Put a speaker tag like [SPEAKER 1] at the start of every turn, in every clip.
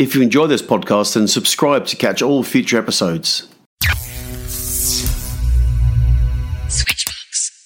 [SPEAKER 1] If you enjoy this podcast, then subscribe to catch all future episodes.
[SPEAKER 2] Switchbox.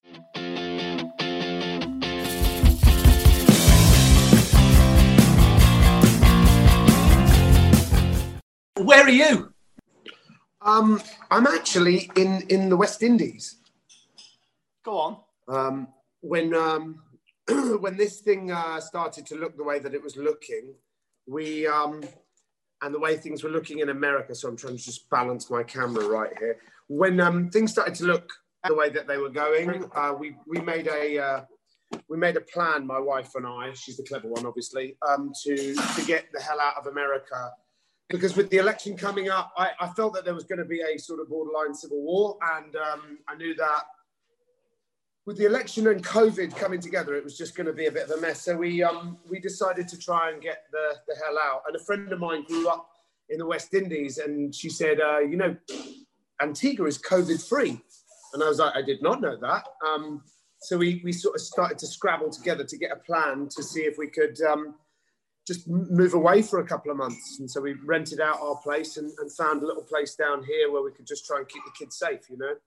[SPEAKER 3] Where are you?
[SPEAKER 4] I'm actually in the West Indies.
[SPEAKER 3] Go on.
[SPEAKER 4] When when this thing started to look the way that it was looking, we and the way things were looking in America. So I'm trying to just balance my camera right here. When things started to look the way that they were going, we made a plan. My wife and I, she's the clever one, obviously, to get the hell out of America. Because with the election coming up, I felt that there was going to be a sort of borderline civil war. And I knew that with the election and COVID coming together, it was just going to be a bit of a mess. So we decided to try and get the hell out. And a friend of mine grew up in the West Indies, and she said, Antigua is COVID-free. And I was like, I did not know that. So we sort of started to scrabble together to get a plan to see if we could just move away for a couple of months. And so we rented out our place and found a little place down here where we could just try and keep the kids safe, you know?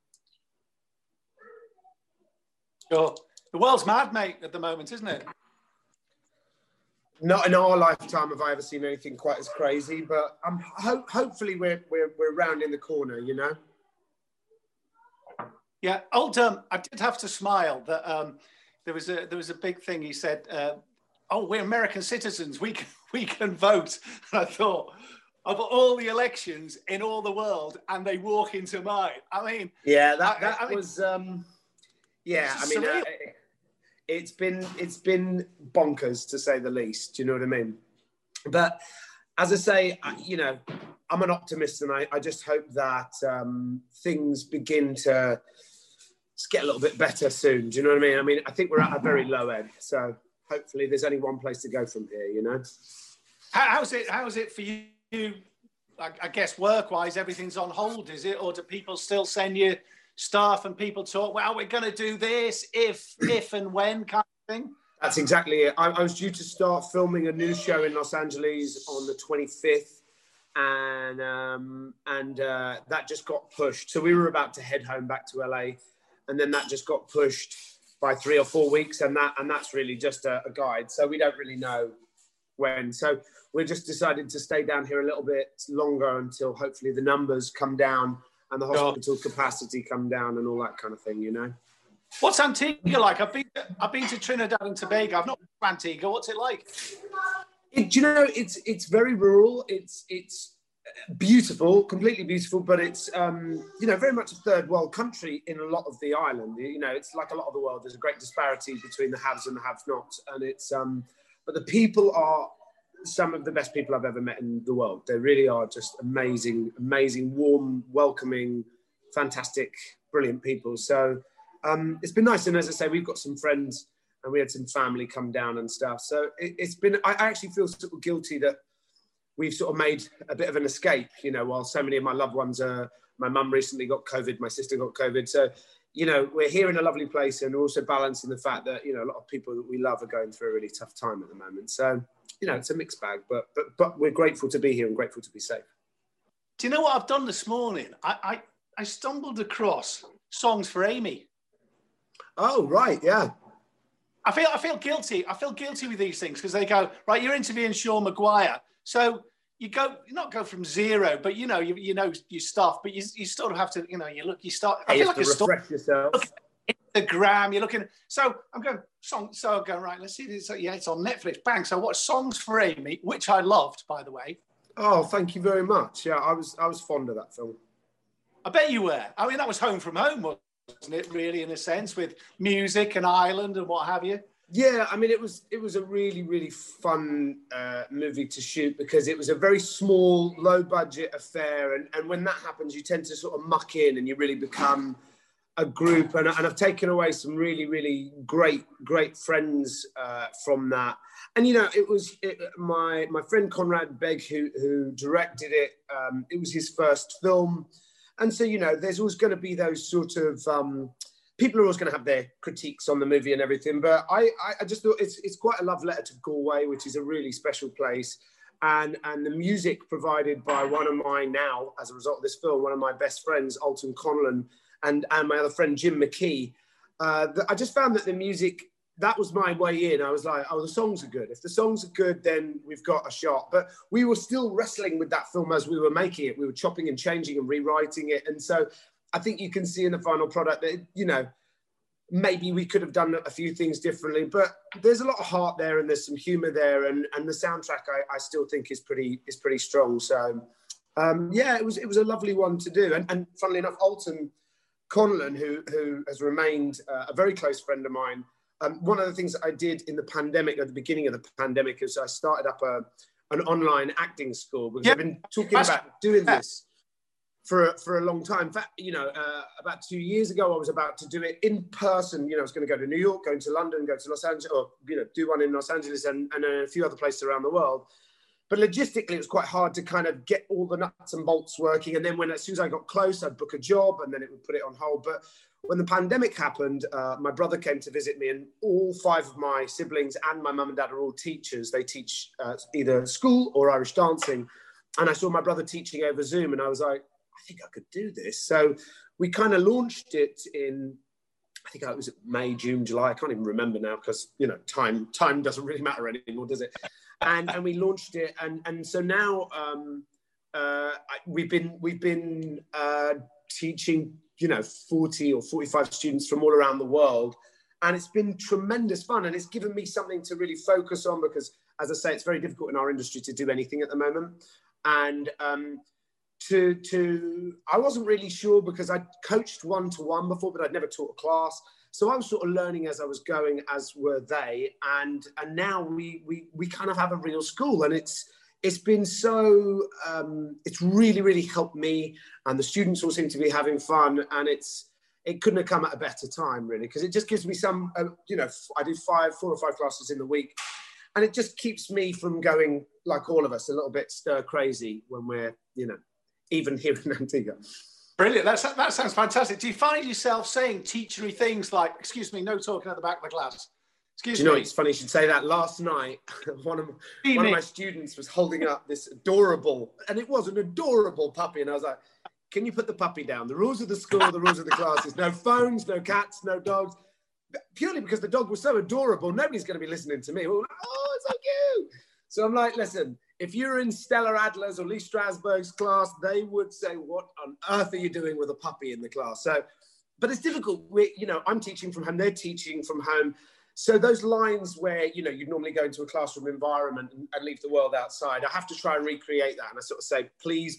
[SPEAKER 3] Sure. The world's mad, mate, at the moment, isn't it?
[SPEAKER 4] Not in our lifetime have I ever seen anything quite as crazy, but hopefully we're rounding the corner, you know?
[SPEAKER 3] Yeah. I did have to smile that there was a big thing. He said, we're American citizens. We can vote. And I thought, of all the elections in all the world, and they walk into mine. I mean,
[SPEAKER 4] yeah, that was. It's been bonkers to say the least. Do you know what I mean? But as I say, I'm an optimist, and I just hope that things begin to get a little bit better soon. Do you know what I mean? I mean, I think we're at a very low end, so hopefully there's only one place to go from here, you know?
[SPEAKER 3] How's it for you? I guess work-wise, everything's on hold, is it? Or do people still send you stuff and people talk, well, we're going to do this if and when kind of thing?
[SPEAKER 4] That's exactly it. I was due to start filming a new show in Los Angeles on the 25th, and that just got pushed. So we were about to head home back to LA, and then that just got pushed by 3 or 4 weeks, and that's really just a guide. So we don't really know when. So we're just decided to stay down here a little bit longer until hopefully the numbers come down and the hospital capacity come down and all that kind of thing, you know.
[SPEAKER 3] What's Antigua like? I've been to Trinidad and Tobago. I've not been to Antigua. What's it like?
[SPEAKER 4] It's very rural. It's beautiful, completely beautiful, but it's very much a third world country in a lot of the island. You know, it's like a lot of the world. There's a great disparity between the haves and the have-nots, and it's but the people are some of the best people I've ever met in the world. They really are just amazing, warm, welcoming, fantastic, brilliant people. So it's been nice, and as I say, we've got some friends and we had some family come down and stuff. So it's been. I actually feel sort of guilty that we've sort of made a bit of an escape, you know, while so many of my loved ones my mum recently got COVID, my sister got COVID. So, you know, we're here in a lovely place, and we're also balancing the fact that, you know, a lot of people that we love are going through a really tough time at the moment. So, you know, it's a mixed bag, but we're grateful to be here and grateful to be safe.
[SPEAKER 3] Do you know what I've done this morning? I stumbled across Songs for Amy.
[SPEAKER 4] Oh, right, yeah.
[SPEAKER 3] I feel guilty. I feel guilty with these things because they go, right, you're interviewing Sean Maguire. So you not go from zero, but you know your stuff, but you sort of have to, you know, you start. I feel like a
[SPEAKER 4] refresh yourself.
[SPEAKER 3] Instagram, you're looking. So I'm going right. Let's see this. So, yeah, it's on Netflix. Bang. So I watched Songs for Amy, which I loved, by the way.
[SPEAKER 4] Oh, thank you very much. Yeah, I was fond of that film.
[SPEAKER 3] I bet you were. I mean, that was home from home, wasn't it? Really, in a sense, with music and Ireland and what have you.
[SPEAKER 4] Yeah, I mean, it was a really, really fun movie to shoot because it was a very small, low-budget affair. And when that happens, you tend to sort of muck in and you really become a group. And I've taken away some really, really great friends from that. And, you know, it was my friend Conrad Begg who directed it. It was his first film. And so, you know, there's always going to be those sort of... people are always going to have their critiques on the movie and everything, but I just thought it's quite a love letter to Galway, which is a really special place. and the music provided by one of my now, as a result of this film, one of my best friends, Alton Conlon, and my other friend, Jim McKee. I just found that the music, that was my way in. I was like, oh, the songs are good. If the songs are good, then we've got a shot. But we were still wrestling with that film as we were making it. We were chopping and changing and rewriting it. And so I think you can see in the final product that, you know, maybe we could have done a few things differently, but there's a lot of heart there and there's some humor there. And the soundtrack, I still think is pretty strong. So yeah, it was a lovely one to do. And funnily enough, Alton Conlon, who has remained a very close friend of mine, one of the things that I did in the pandemic, at the beginning of the pandemic, is I started up an online acting school, because I've been talking about doing this for a long time. In fact, you know, about 2 years ago, I was about to do it in person. You know, I was going to go to New York, going to London, go to Los Angeles, or, you know, do one in Los Angeles and a few other places around the world. But logistically, it was quite hard to kind of get all the nuts and bolts working. And then as soon as I got close, I'd book a job and then it would put it on hold. But when the pandemic happened, my brother came to visit me, and all 5 of my siblings and my mum and dad are all teachers. They teach either school or Irish dancing. And I saw my brother teaching over Zoom, and I was like, I think I could do this. So we kind of launched it in, I think it was May, June, July. I can't even remember now, because, you know, time doesn't really matter anymore, does it? And we launched it, and so now we've been teaching, you know, 40 or 45 students from all around the world, and it's been tremendous fun, and it's given me something to really focus on, because, as I say, it's very difficult in our industry to do anything at the moment. And I wasn't really sure, because I'd coached one-to-one before, but I'd never taught a class. So I was sort of learning as I was going, as were they. And now we kind of have a real school, and it's been so, it's really, really helped me, and the students all seem to be having fun, and it couldn't have come at a better time, really, because it just gives me some, you know, I do 4 or 5 classes in the week, and it just keeps me from going, like all of us, a little bit stir crazy when we're, you know, even here in Antigua.
[SPEAKER 3] Brilliant. That sounds fantastic. Do you find yourself saying teachery things like, excuse me, no talking at the back of the class? Excuse me.
[SPEAKER 4] You know, it's funny you should say that. Last night, one of my students was holding up this adorable, and it was an adorable puppy. And I was like, can you put the puppy down? The rules of the school, the rules of the class is no phones, no cats, no dogs. Purely because the dog was so adorable, nobody's going to be listening to me. We're like, oh, it's so cute. So I'm like, listen, if you're in Stella Adler's or Lee Strasberg's class, they would say, what on earth are you doing with a puppy in the class? So, but it's difficult. You know, I'm teaching from home, they're teaching from home. So those lines where, you know, you'd normally go into a classroom environment and leave the world outside, I have to try and recreate that. And I sort of say, please,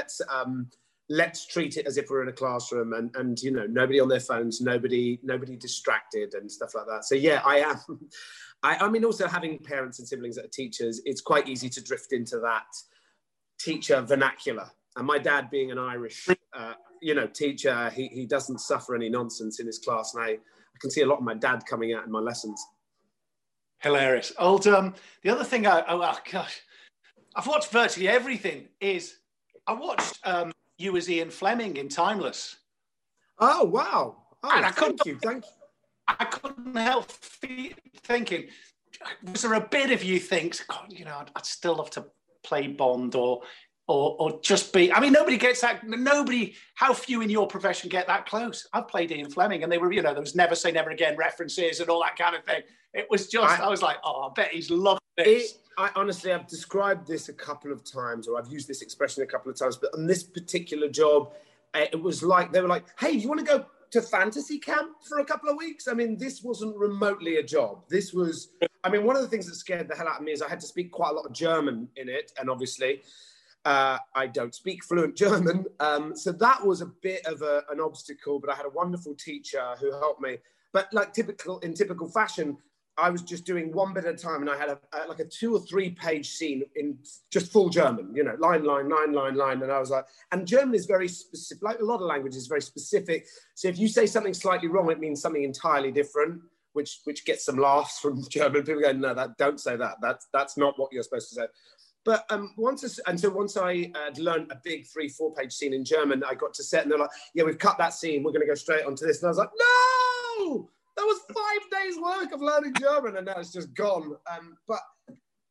[SPEAKER 4] let's treat it as if we're in a classroom, and you know, nobody on their phones, nobody distracted and stuff like that. So yeah, I am. I mean, also having parents and siblings that are teachers, it's quite easy to drift into that teacher vernacular. And my dad, being an Irish, you know, teacher, he doesn't suffer any nonsense in his class, and I can see a lot of my dad coming out in my lessons.
[SPEAKER 3] Hilarious. The other thing, oh gosh, I've watched virtually everything. I watched you as Ian Fleming in Timeless.
[SPEAKER 4] Oh wow! Oh,
[SPEAKER 3] and
[SPEAKER 4] thank you.
[SPEAKER 3] I couldn't help thinking, was there a bit of you thinks, God, you know, I'd still love to play Bond or just be, I mean, nobody gets that, how few in your profession get that close? I've played Ian Fleming, and they were, you know, there was Never Say Never Again references and all that kind of thing. It was just, I was like, oh, I bet he's loved this.
[SPEAKER 4] Honestly, I've described this a couple of times, or I've used this expression a couple of times, but on this particular job, it was like, they were like, hey, do you want to go to fantasy camp for a couple of weeks? I mean, this wasn't remotely a job. This was, I mean, one of the things that scared the hell out of me is I had to speak quite a lot of German in it. And obviously, I don't speak fluent German. So that was a bit of an obstacle, but I had a wonderful teacher who helped me. But like in typical fashion, I was just doing one bit at a time, and I had like a 2 or 3 page scene in just full German, you know, line. And I was like, and German is very specific, like a lot of languages, very specific. So if you say something slightly wrong, it means something entirely different, which gets some laughs from German people going, no, don't say that. That's not what you're supposed to say. But once I had learned a big 3-4 page scene in German, I got to set, and they're like, yeah, we've cut that scene. We're going to go straight onto this. And I was like, no! That was 5 days work of learning German, and now it's just gone. But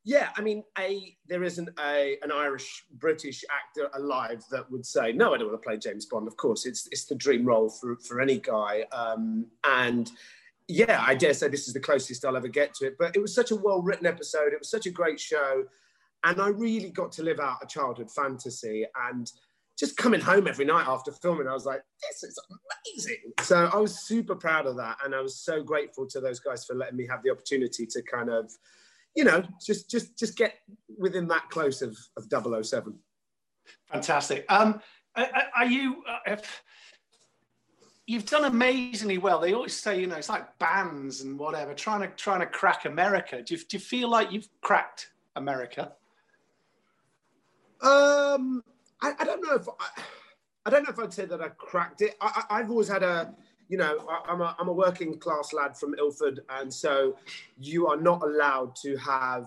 [SPEAKER 4] Yeah, I mean, there isn't an Irish British actor alive that would say, no, I don't want to play James Bond. Of course, it's the dream role for any guy. And yeah, I dare say this is the closest I'll ever get to it. But it was such a well-written episode. It was such a great show. And I really got to live out a childhood fantasy. And just coming home every night after filming, I was like, this is amazing. So I was super proud of that. And I was so grateful to those guys for letting me have the opportunity to kind of, just get within that close of 007.
[SPEAKER 3] Fantastic. Are you... You've done amazingly well. They always say, it's like bands and whatever, trying to crack America. Do you feel like you've cracked America?
[SPEAKER 4] I don't know if I'd say that I cracked it. I've always had I'm a working class lad from Ilford, and so you are not allowed to have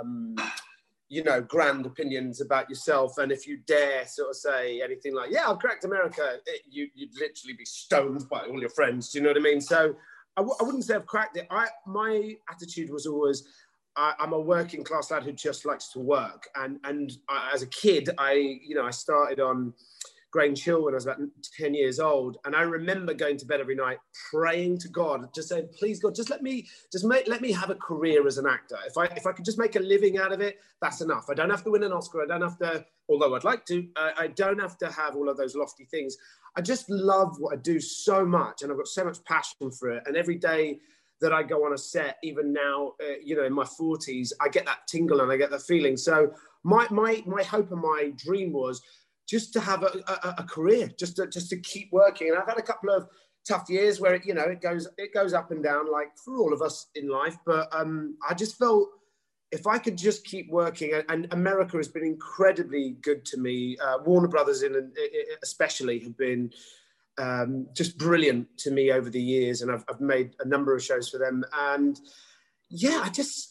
[SPEAKER 4] grand opinions about yourself. And if you dare sort of say anything like, yeah, I've cracked America, you'd literally be stoned by all your friends. Do you know what I mean? So I wouldn't say I've cracked it. My attitude was always, I'm a working class lad who just likes to work. And as a kid, I started on Grange Hill when I was about 10 years old. And I remember going to bed every night praying to God, just saying, please God, let me have a career as an actor. If I could just make a living out of it, that's enough. I don't have to win an Oscar. I don't have to, although I'd like to, I don't have to have all of those lofty things. I just love what I do so much. And I've got so much passion for it. And every day that I go on a set, even now, in my 40s, I get that tingle and I get that feeling. So my hope and my dream was just to have a career, just to keep working. And I've had a couple of tough years where it goes up and down, like for all of us in life. But I just felt if I could just keep working, and America has been incredibly good to me. Warner Brothers, especially, have been just brilliant to me over the years, and I've made a number of shows for them. And yeah,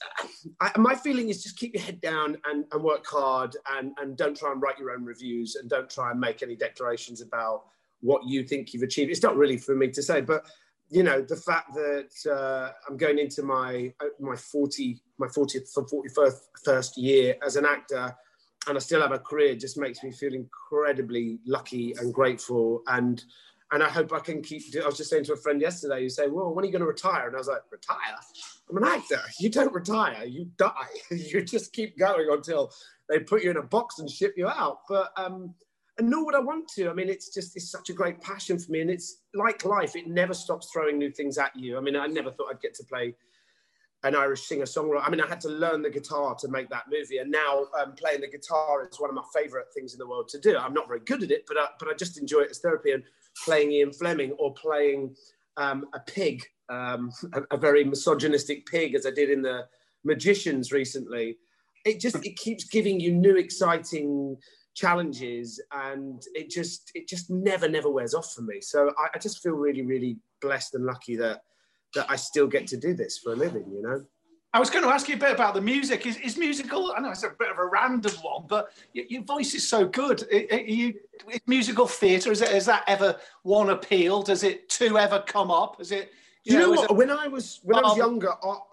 [SPEAKER 4] my feeling is just keep your head down and work hard, and don't try and write your own reviews, and don't try and make any declarations about what you think you've achieved. It's not really for me to say, but the fact that I'm going into my 40th or 41st year as an actor, and I still have a career, just makes me feel incredibly lucky and grateful. And I hope I can I was just saying to a friend yesterday, who said, well, when are you going to retire? And I was like, retire? I'm an actor. You don't retire, you die. You just keep going until they put you in a box and ship you out. But, and nor would I want to. I mean, it's such a great passion for me. And it's like life, it never stops throwing new things at you. I mean, I never thought I'd get to play an Irish singer-songwriter. I mean, I had to learn the guitar to make that movie. And now playing the guitar is one of my favorite things in the world to do. I'm not very good at it, but I just enjoy it as therapy. And playing Ian Fleming, or playing a pig, a very misogynistic pig, as I did in The Magicians recently. It keeps giving you new, exciting challenges, and it just never wears off for me. So I just feel really, really blessed and lucky that I still get to do this for a living,
[SPEAKER 3] I was going to ask you a bit about the music. Is musical, I know it's a bit of a random one, but your voice is so good. Is musical theatre, has that ever one appeal? Does it two ever come up? Is it...
[SPEAKER 4] You know what? When I was younger,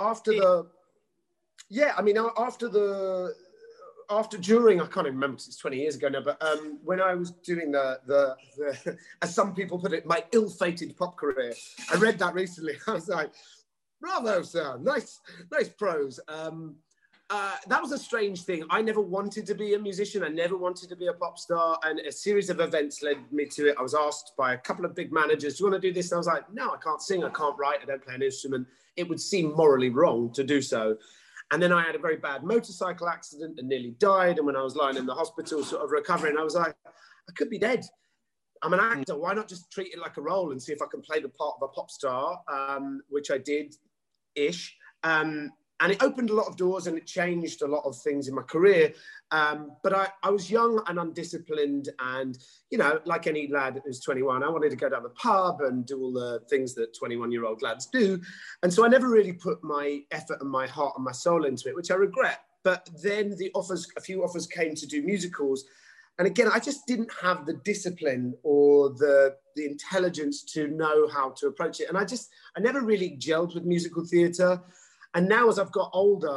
[SPEAKER 4] during, I can't even remember because it's 20 years ago now, but when I was doing the as some people put it, my ill-fated pop career, I read that recently. I was like, bravo, sir, nice prose. That was a strange thing. I never wanted to be a musician. I never wanted to be a pop star. And a series of events led me to it. I was asked by a couple of big managers, do you want to do this? And I was like, no, I can't sing, I can't write, I don't play an instrument. It would seem morally wrong to do so. And then I had a very bad motorcycle accident and nearly died. And when I was lying in the hospital sort of recovering, I was like, I could be dead. I'm an actor. Why not just treat it like a role and see if I can play the part of a pop star, which I did-ish. And it opened a lot of doors and it changed a lot of things in my career. But I was young and undisciplined, and, like any lad who's 21, I wanted to go down the pub and do all the things that 21-year-old lads do. And so I never really put my effort and my heart and my soul into it, which I regret. But then a few offers came to do musicals. And again, I just didn't have the discipline or the intelligence to know how to approach it. And I never really gelled with musical theatre. And now as I've got older,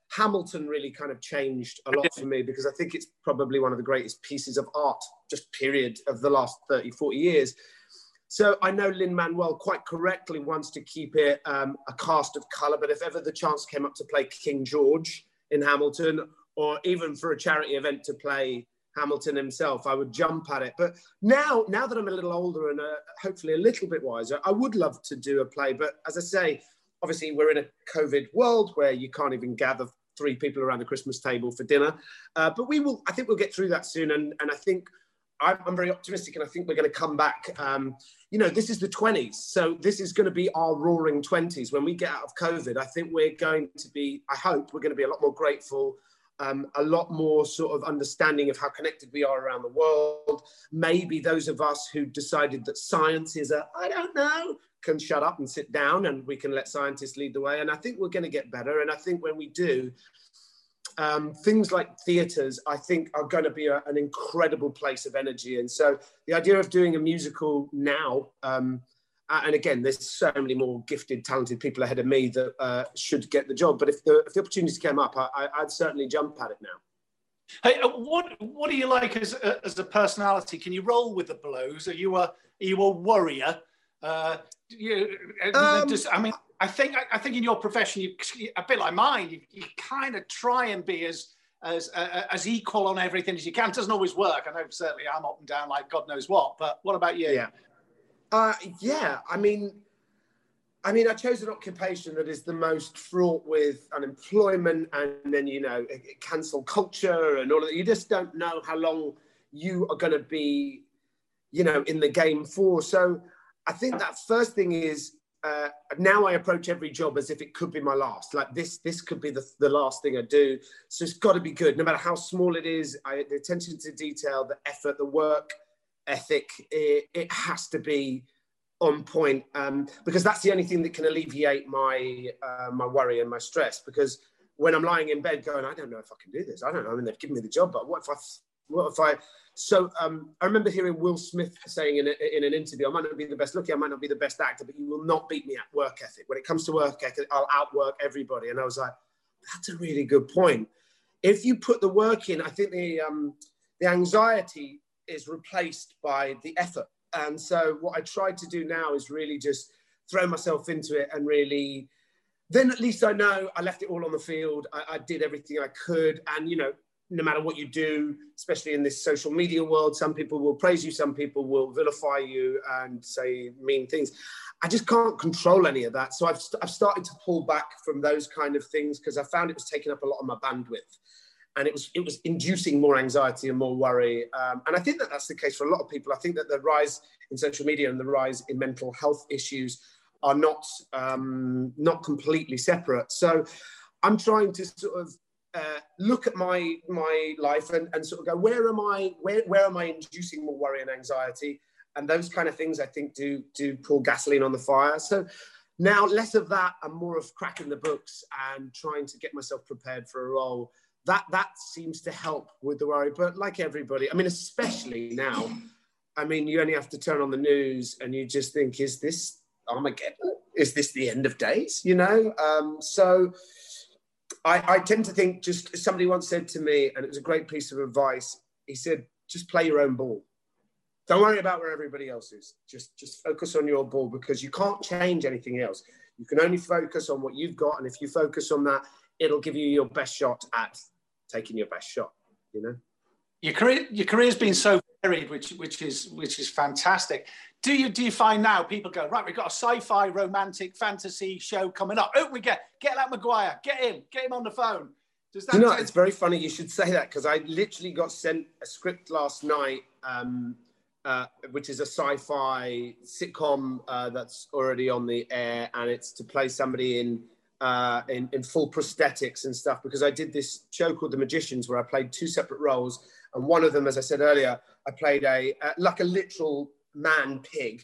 [SPEAKER 4] Hamilton really kind of changed a lot for me, because I think it's probably one of the greatest pieces of art, just period, of the last 30, 40 years. So I know Lin-Manuel quite correctly wants to keep it a cast of colour, but if ever the chance came up to play King George in Hamilton, or even for a charity event to play Hamilton himself, I would jump at it. But now that I'm a little older and hopefully a little bit wiser, I would love to do a play. But as I say, obviously we're in a COVID world where you can't even gather 3 people around the Christmas table for dinner. But I think we'll get through that soon. And I think I'm very optimistic, and I think we're going to come back. This is the 20s. So this is going to be our roaring 20s. When we get out of COVID, I think we're going to be, I hope we're going to be a lot more grateful, a lot more sort of understanding of how connected we are around the world. Maybe those of us who decided that science is I don't know, can shut up and sit down, and we can let scientists lead the way. And I think we're going to get better. And I think when we do, things like theatres, I think, are going to be an incredible place of energy. And so the idea of doing a musical now, and again, there's so many more gifted, talented people ahead of me that should get the job. But if the opportunity came up, I'd certainly jump at it now.
[SPEAKER 3] Hey, what do you like as a personality? Can you roll with the blows? Are you a warrior? I think in your profession, you a bit like mine. You kind of try and be as equal on everything as you can. It doesn't always work. I know certainly I'm up and down like God knows what. But what about you?
[SPEAKER 4] Yeah. I mean, I chose an occupation that is the most fraught with unemployment and then, cancel culture and all of that. You just don't know how long you are going to be, in the game for. So I think that first thing is, now I approach every job as if it could be my last. Like this could be the last thing I do. So it's got to be good, no matter how small it is. The attention to detail, the effort, the work ethic, it has to be on point, because that's the only thing that can alleviate my worry and my stress. Because when I'm lying in bed going, I don't know if I can do this. I don't know. I mean, they've given me the job, but what if I? So I remember hearing Will Smith saying in an interview, I might not be the best looking, I might not be the best actor, but you will not beat me at work ethic. When it comes to work ethic, I'll outwork everybody. And I was like, that's a really good point. If you put the work in, I think the anxiety is replaced by the effort. And so what I try to do now is really just throw myself into it, and really, then at least I know I left it all on the field. I did everything I could. And, no matter what you do, especially in this social media world, some people will praise you, some people will vilify you and say mean things. I just can't control any of that. So I've started to pull back from those kind of things, because I found it was taking up a lot of my bandwidth. And it was inducing more anxiety and more worry. And I think that that's the case for a lot of people. I think that the rise in social media and the rise in mental health issues are not completely separate. So I'm trying to sort of look at my life and sort of go, where am I inducing more worry and anxiety? And those kind of things, I think, do pour gasoline on the fire. So now less of that and more of cracking the books and trying to get myself prepared for a role. That seems to help with the worry. But like everybody, I mean, especially now, I mean, you only have to turn on the news and you just think, is this Armageddon? Is this the end of days? So I tend to think, just somebody once said to me, and it was a great piece of advice, he said, just play your own ball. Don't worry about where everybody else is. Just focus on your ball, because you can't change anything else. You can only focus on what you've got. And if you focus on that, it'll give you your best shot at taking your best shot,
[SPEAKER 3] Your career's been so varied, which is fantastic. Do you find now people go, right, we've got a sci-fi romantic fantasy show coming up. Oh, we get that Maguire, get him on the phone. Does that
[SPEAKER 4] it's very funny you should say that, because I literally got sent a script last night, which is a sci-fi sitcom that's already on the air, and it's to play somebody in full prosthetics and stuff, because I did this show called The Magicians where I played 2 separate roles, and one of them, as I said earlier, I played like a literal man pig,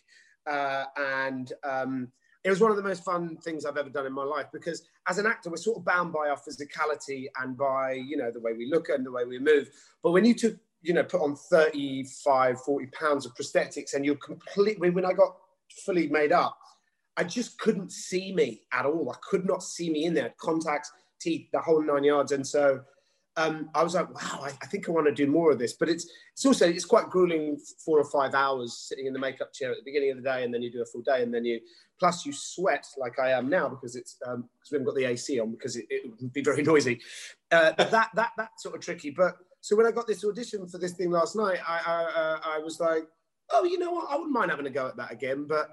[SPEAKER 4] and it was one of the most fun things I've ever done in my life, because as an actor we're sort of bound by our physicality and by the way we look and the way we move, but when you put on 35-40 pounds of prosthetics and you're completely, when I got fully made up, I just couldn't see me at all. I could not see me in there. Contacts, teeth, the whole 9 yards. And so I was like, wow, I think I want to do more of this. But it's quite grueling, 4 or 5 hours sitting in the makeup chair at the beginning of the day, and then you do a full day, and then you sweat like I am now because we haven't got the AC on because it would be very noisy. That's sort of tricky. But so when I got this audition for this thing last night, I was like, oh, you know what? I wouldn't mind having a go at that again. But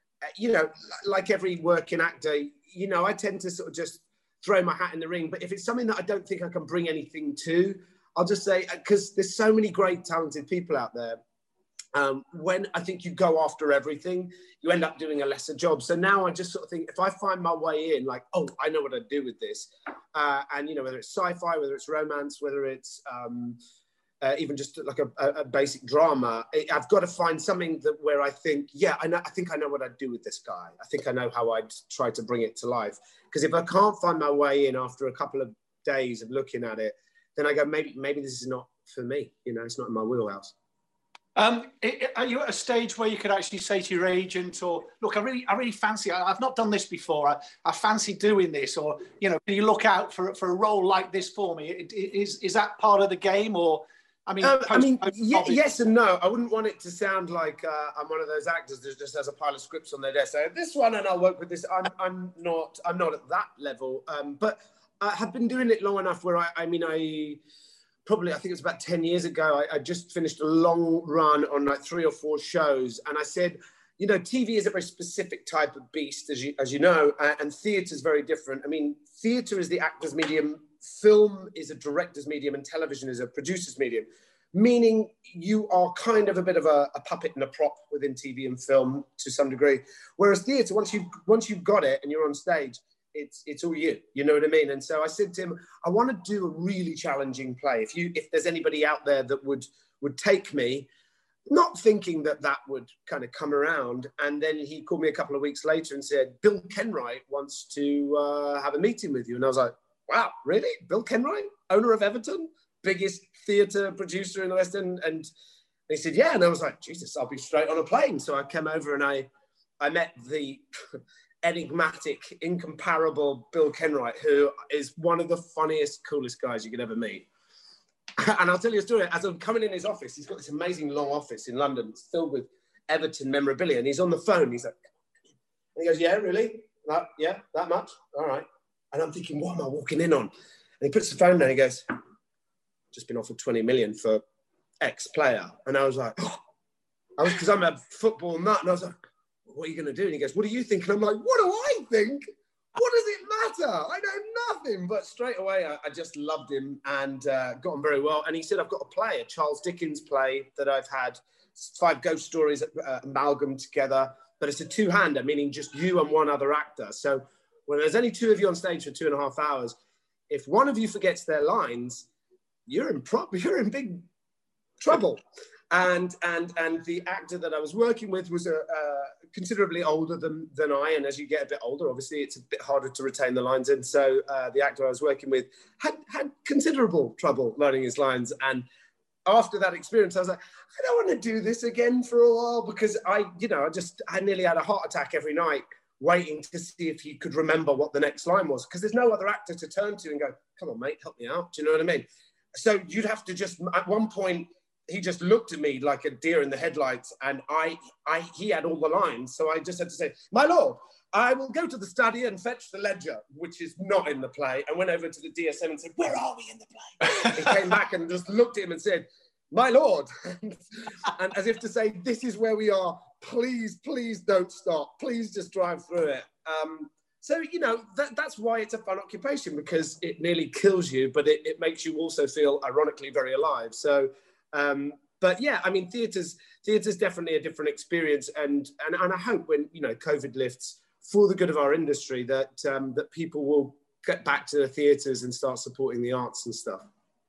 [SPEAKER 4] like every working actor, I tend to sort of just throw my hat in the ring. But if it's something that I don't think I can bring anything to, I'll just say, because there's so many great, talented people out there. When I think you go after everything, you end up doing a lesser job. So now I just sort of think, if I find my way in, like, oh, I know what I'd do with this. And, whether it's sci-fi, whether it's romance, whether it's even just like a basic drama, I've got to find something where I think, yeah, I think I know what I'd do with this guy. I think I know how I'd try to bring it to life. Because if I can't find my way in after a couple of days of looking at it, then I go, maybe this is not for me. It's not in my wheelhouse.
[SPEAKER 3] Are you at a stage where you could actually say to your agent, or look, I really fancy, I've not done this before, I fancy doing this, or can you look out for a role like this for me? Is that part of the game, or
[SPEAKER 4] yes and no. I wouldn't want it to sound like I'm one of those actors that just has a pile of scripts on their desk saying this one and I'll work with this. I'm not at that level, but I have been doing it long enough where I think it was about 10 years ago, I just finished a long run on like 3 or 4 shows. And I said, TV is a very specific type of beast, as you know, and theatre is very different. I mean, theatre is the actor's medium, film is a director's medium, and television is a producer's medium, meaning you are kind of a bit of a puppet and a prop within TV and film to some degree. Whereas theatre, once you've got it and you're on stage, it's all you know what I mean? And so I said to him, I want to do a really challenging play. If there's anybody out there that would take me, not thinking that would kind of come around. And then he called me a couple of weeks later and said, Bill Kenwright wants to have a meeting with you. And I was like, wow, really? Bill Kenwright, owner of Everton, biggest theatre producer in the West End? And he said, yeah. And I was like, Jesus, I'll be straight on a plane. So I came over and I met the enigmatic, incomparable Bill Kenwright, who is one of the funniest, coolest guys you could ever meet. And I'll tell you a story. As I'm coming in his office, he's got this amazing long office in London. It's filled with Everton memorabilia. And he's on the phone. He's like, and he goes, yeah, really? Yeah, that much? All right. And I'm thinking, what am I walking in on? And he puts the phone down. He goes, just been offered 20 million for X player. And I was like, because I'm a football nut. And I was like, what are you going to do? And he goes, what do you think? And I'm like, what do I think? What does it matter? I know nothing. But straight away, I just loved him and got on very well. And he said, I've got a play, a Charles Dickens play that I've had 5 ghost stories amalgamated together. But it's a 2-hander, meaning just you and one other actor. So when there's only 2 of you on stage for 2.5 hours, if one of you forgets their lines, you're in big trouble. And the actor that I was working with was considerably older than I. And as you get a bit older, obviously, it's a bit harder to retain the lines. And so the actor I was working with had considerable trouble learning his lines. And after that experience, I was like, I don't want to do this again for a while, because I nearly had a heart attack every night waiting to see if he could remember what the next line was, because there's no other actor to turn to and go, come on, mate, help me out. Do you know what I mean? So you'd have to just, at one point, he just looked at me like a deer in the headlights, and he had all the lines. So I just had to say, my lord, I will go to the study and fetch the ledger, which is not in the play, and went over to the DSM and said, where are we in the play? He came back and just looked at him and said, my lord, and as if to say, this is where we are. Please don't stop. Please just drive through it. So, that's why it's a fun occupation, because it nearly kills you, but it makes you also feel ironically very alive. So, but yeah, I mean, theatre's definitely a different experience. And I hope when, COVID lifts, for the good of our industry, that people will get back to the theatres and start supporting the arts and stuff.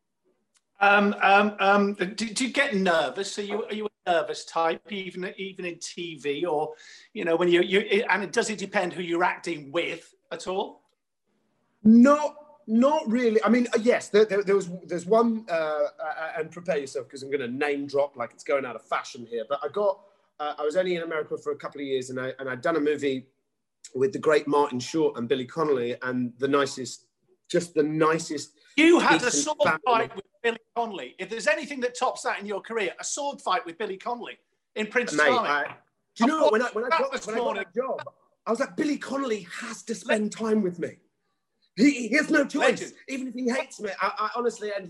[SPEAKER 3] Do you get nervous? Are you a nervous type, even in TV, or when and does it depend who you're acting with at all?
[SPEAKER 4] Not really. I mean, yes, there's one, and prepare yourself, because I'm going to name drop like it's going out of fashion here. But I was only in America for a couple of years, and I'd done a movie with the great Martin Short and Billy Connolly, and the nicest just the nicest.
[SPEAKER 3] You had a
[SPEAKER 4] decent
[SPEAKER 3] sword
[SPEAKER 4] family.
[SPEAKER 3] fight with Billy Connolly. If there's anything that tops that in your career, a sword fight with Billy Connolly in Princess
[SPEAKER 4] Mate,
[SPEAKER 3] Charming.
[SPEAKER 4] do you know what? When I got
[SPEAKER 3] this
[SPEAKER 4] that
[SPEAKER 3] morning.
[SPEAKER 4] job, I was like, Billy Connolly has to spend time with me. He has no choice,
[SPEAKER 3] Legend.
[SPEAKER 4] even if he hates me. I honestly, and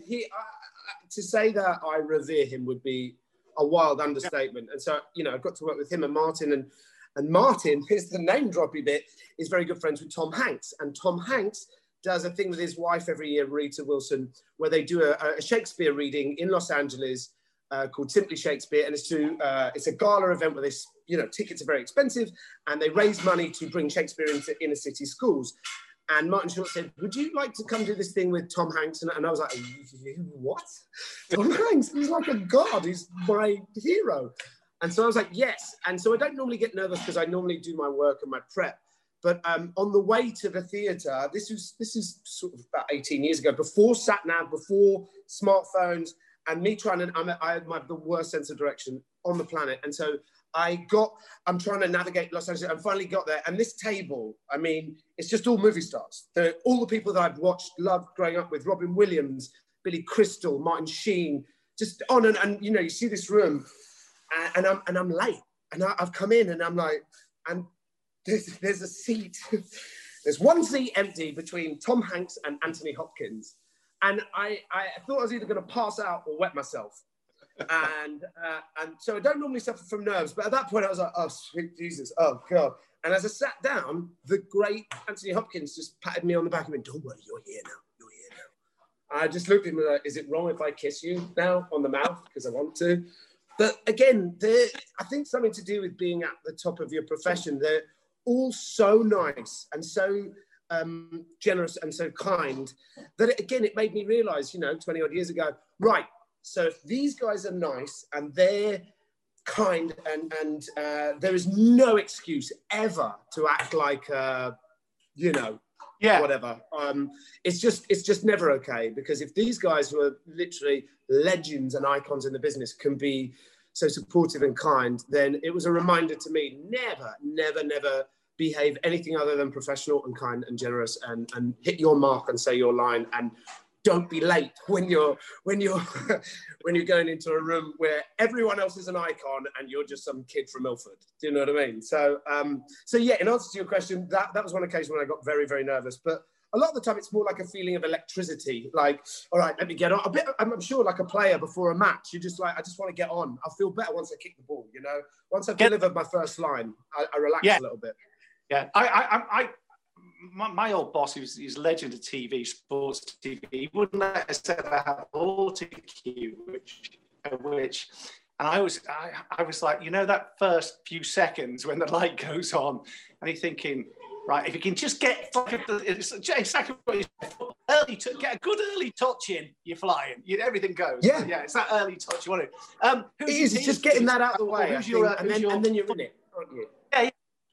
[SPEAKER 4] to say that I revere him would be a wild understatement. And so, you know, I got to work with him and Martin, and Martin, here's the name droppy bit, is very good friends with Tom Hanks. And Tom Hanks does a thing with his wife every year, Rita Wilson, where they do a Shakespeare reading in Los Angeles called Simply Shakespeare. And it's a gala event where tickets are very expensive and they raise money to bring Shakespeare into inner city schools. And Martin Short said, would you like to come do this thing with Tom Hanks? And I was like, what? Tom Hanks? He's like a god. He's my hero. And so I was like, yes. And so I don't normally get nervous because I normally do my work and my prep. But on the way to the theatre, this is sort of about 18 years ago, before sat-nav, before smartphones, and me trying to, I had the worst sense of direction on the planet. And so I'm trying to navigate Los Angeles and finally got there. And this table, I mean, it's just all movie stars. All the people that I've watched, loved growing up with, Robin Williams, Billy Crystal, Martin Sheen, just on and you know, you see this room and I'm late. And I've come in and I'm like, and there's a seat. There's one seat empty between Tom Hanks and Anthony Hopkins. And I thought I was either going to pass out or wet myself. And so I don't normally suffer from nerves, but at that point I was like, oh, sweet Jesus, oh God. And as I sat down, the great Anthony Hopkins just patted me on the back and went, don't worry, you're here now. I just looked at him like, is it wrong if I kiss you now on the mouth? Because I want to. But again, I think something to do with being at the top of your profession. They're all so nice and so generous and so kind that it made me realize, 20 odd years ago, right, so if these guys are nice and they're kind and there is no excuse ever to act like, whatever. It's just never okay, because if these guys who are literally legends and icons in the business can be so supportive and kind, then it was a reminder to me, never behave anything other than professional and kind and generous and hit your mark and say your line, and don't be late when you're going into a room where everyone else is an icon and you're just some kid from Milford. Do you know what I mean? So yeah, in answer to your question, that was one occasion when I got very, very nervous. But a lot of the time it's more like a feeling of electricity. Like, all right, let me get on. I'm sure like a player before a match, you're just like, I just want to get on. I'll feel better once I kick the ball, Once I've delivered my first line, I relax a little bit.
[SPEAKER 3] Yeah, my old boss, who's legend of TV, sports TV, he wouldn't let us ever have autocue, which, and I was like, that first few seconds when the light goes on, and you're thinking, right, if you can just get it's exactly what you said, get a good early touch in, you're flying, everything goes.
[SPEAKER 4] Yeah,
[SPEAKER 3] it's that early touch you want to.
[SPEAKER 4] It's just getting that out of the way, and then you're in it, aren't you?
[SPEAKER 3] Yeah.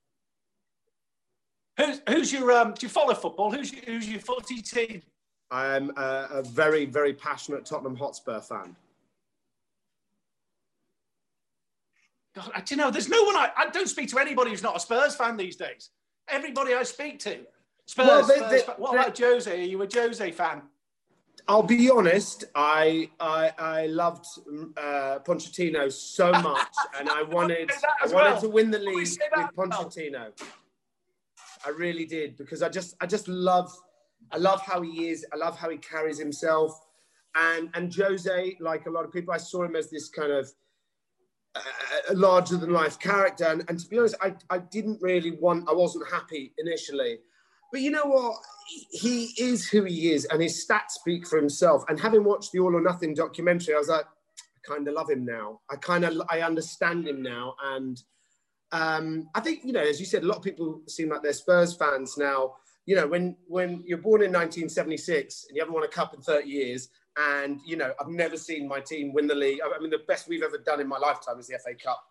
[SPEAKER 3] Who's your? Do you follow football? Who's your footy team?
[SPEAKER 4] I'm a very, very passionate Tottenham Hotspur fan.
[SPEAKER 3] God, there's no one. I don't speak to anybody who's not a Spurs fan these days. Everybody I speak to, Spurs. What about Jose? Are you a Jose fan?
[SPEAKER 4] I'll be honest. I loved Pochettino so much, and I wanted to win the league with Pochettino. I really did, because I just love how he is. I love how he carries himself. And Jose, like a lot of people, I saw him as this kind of larger than life character. And to be honest, I wasn't happy initially. But you know what? He is who he is, and his stats speak for himself. And having watched the All or Nothing documentary, I was like, I kind of love him now. I understand him now. And I think, as you said, a lot of people seem like they're Spurs fans now. When you're born in 1976 and you haven't won a cup in 30 years, and, I've never seen my team win the league. I mean, the best we've ever done in my lifetime is the FA Cup.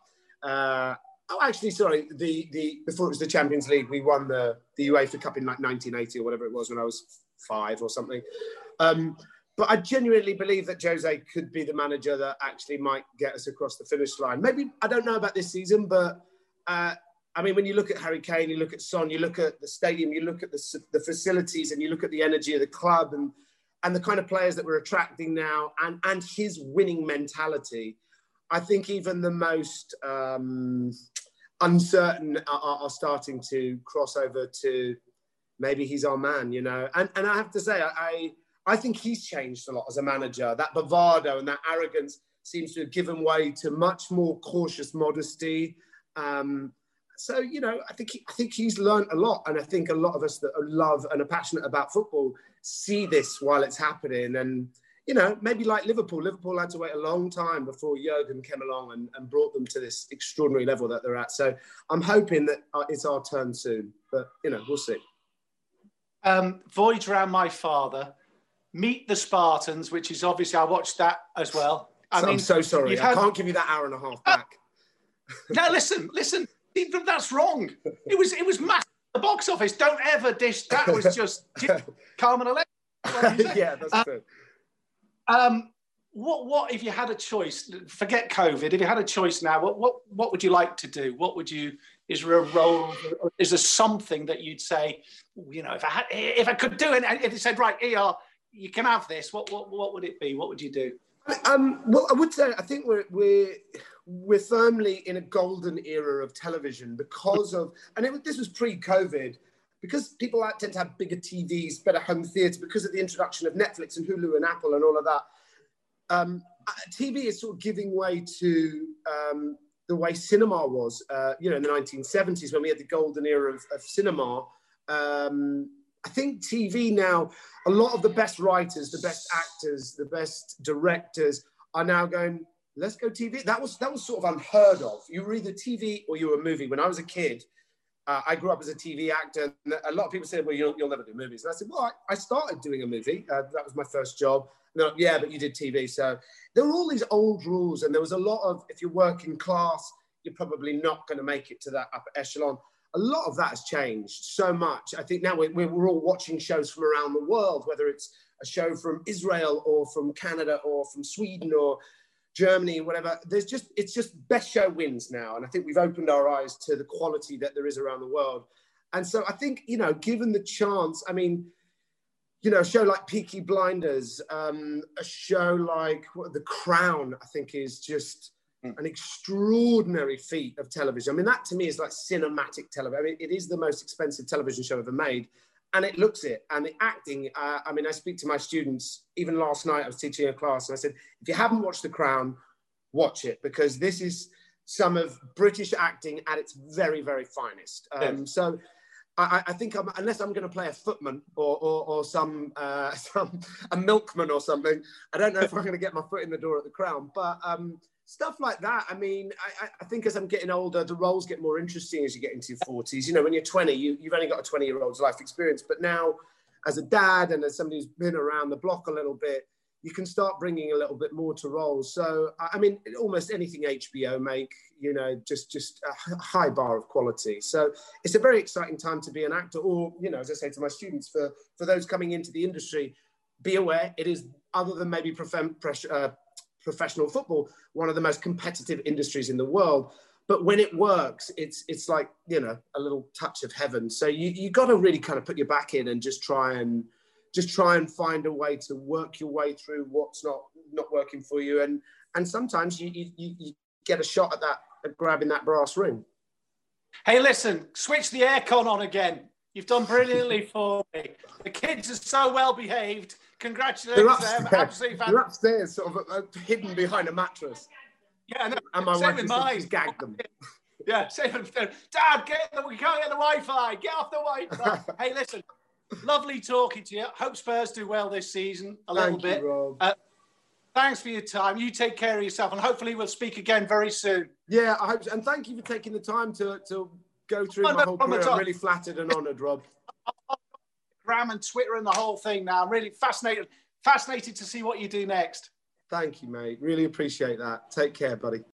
[SPEAKER 4] Before it was the Champions League, we won the UEFA Cup in like 1980 or whatever it was, when I was 5 or something. But I genuinely believe that Jose could be the manager that actually might get us across the finish line. Maybe, I don't know about this season, but I mean, when you look at Harry Kane, you look at Son, you look at the stadium, you look at the facilities, and you look at the energy of the club and the kind of players that we're attracting now, and his winning mentality, I think even the most uncertain are starting to cross over to maybe he's our man, you know. And I have to say, I think he's changed a lot as a manager. That bravado and that arrogance seems to have given way to much more cautious modesty. So, you know, I think he's learned a lot. And I think a lot of us that love and are passionate about football see this while it's happening. And, you know, maybe like Liverpool had to wait a long time before Jurgen came along and brought them to this extraordinary level that they're at. So I'm hoping that it's our turn soon. But, you know, we'll see.
[SPEAKER 3] Voyage Around My Father, Meet the Spartans, which is obviously, I watched that as well.
[SPEAKER 4] I'm so sorry. I can't give you that hour and a half back.
[SPEAKER 3] No, listen. That's wrong. It was massive at the box office. Don't ever dish. That was just Carmen Electra.
[SPEAKER 4] Yeah, that's true.
[SPEAKER 3] What if you had a choice? Forget COVID. If you had a choice now, what would you like to do? What would you? Is there a role? Is there something that you'd say? You know, if I could do it, if it said right, ER, you can have this. What would it be? What would you do?
[SPEAKER 4] Well, I would say I think we're firmly in a golden era of television because of, and this was pre-COVID, because people tend to have bigger TVs, better home theatre, because of the introduction of Netflix and Hulu and Apple and all of that. TV is sort of giving way to the way cinema was, you know, in the 1970s when we had the golden era of cinema. I think TV now, a lot of the best writers, the best actors, the best directors are now going, let's go TV. That was sort of unheard of. You were either TV or you were a movie. When I was a kid, I grew up as a TV actor. And a lot of people said, well, you'll never do movies. And I said, well, I started doing a movie. That was my first job. And they're like, yeah, but you did TV. So there were all these old rules. And there was a lot of, if you're working class, you're probably not going to make it to that upper echelon. A lot of that has changed so much. I think now we're all watching shows from around the world, whether it's a show from Israel or from Canada or from Sweden or Germany, whatever. It's just best show wins now. And I think we've opened our eyes to the quality that there is around the world. And so I think, you know, given the chance, I mean, you know, a show like Peaky Blinders, a show like The Crown, I think is just an extraordinary feat of television. I mean, that to me is like cinematic television. I mean, it is the most expensive television show ever made, and it looks it. And the acting, I mean, I speak to my students, even last night I was teaching a class, and I said, if you haven't watched The Crown, watch it, because this is some of British acting at its very, very finest. So I think unless I'm going to play a footman or a milkman or something, I don't know if I'm going to get my foot in the door at The Crown. But stuff like that. I mean, I think as I'm getting older, the roles get more interesting as you get into your 40s. You know, when you're 20, you've only got a 20-year-old's life experience. But now, as a dad and as somebody who's been around the block a little bit, you can start bringing a little bit more to roles. So, I mean, almost anything HBO make, you know, just a high bar of quality. So it's a very exciting time to be an actor, or, you know, as I say to my students, for those coming into the industry, be aware it is, other than maybe professional football, one of the most competitive industries in the world. But when it works, it's like, you know, a little touch of heaven. So you got to really kind of put your back in and just try and find a way to work your way through what's not working for you. And sometimes you get a shot at that, at grabbing that brass ring.
[SPEAKER 3] Hey, listen, switch the aircon on again. You've done brilliantly for me. The kids are so well behaved. Congratulations to them. Absolutely fantastic.
[SPEAKER 4] They're upstairs, sort of hidden behind a mattress.
[SPEAKER 3] Yeah, no,
[SPEAKER 4] and my wife just gagged them.
[SPEAKER 3] Yeah, same with them. Dad, we can't get the Wi-Fi. Get off the Wi-Fi. Hey, listen, lovely talking to you. Hope Spurs do well this season a little bit.
[SPEAKER 4] Thank you, Rob.
[SPEAKER 3] Thanks for your time. You take care of yourself, and hopefully we'll speak again very soon.
[SPEAKER 4] Yeah, I hope so. And thank you for taking the time to go through my whole career. I'm really flattered and honoured, Rob.
[SPEAKER 3] Instagram and Twitter and the whole thing now. I'm really fascinated to see what you do next.
[SPEAKER 4] Thank you, mate. Really appreciate that. Take care, buddy.